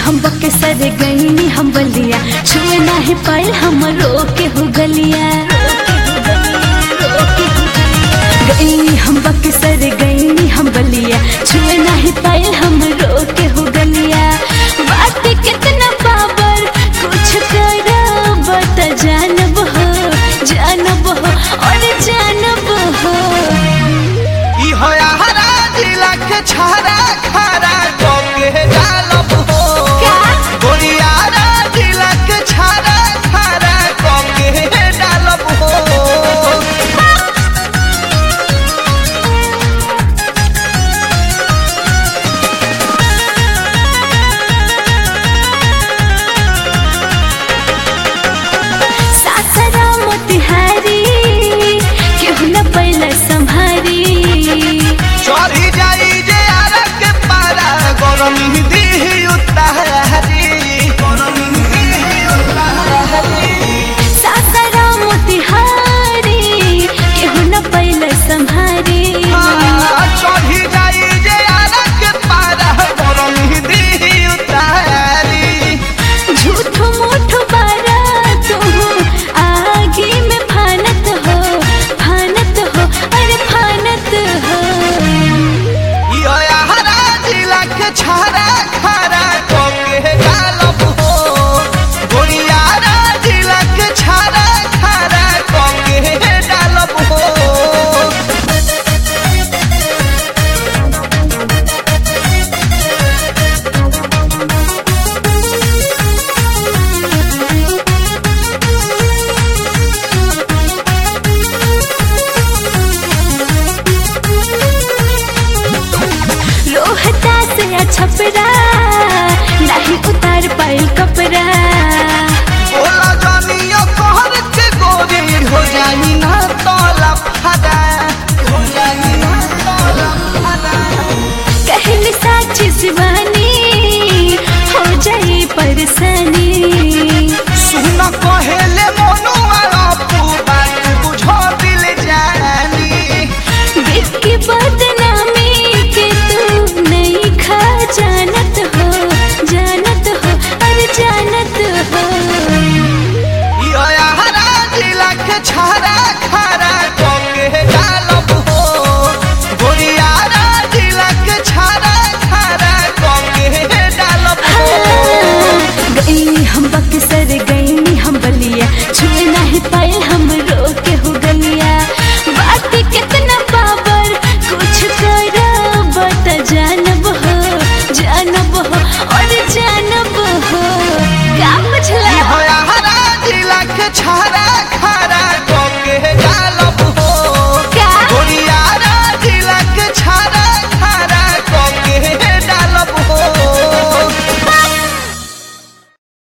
हम बके सर गईनी हम बलिया छुए नाही पाइल हम रोके हो गलिया गईनी हम बके सर गईनी हम बलिया छुए नहीं पाइल हम रोके हो गलिया बात कितना पावर कुछ करो बता जानब हो और जानब हो ई होया हरा जिला के छारा खारा को के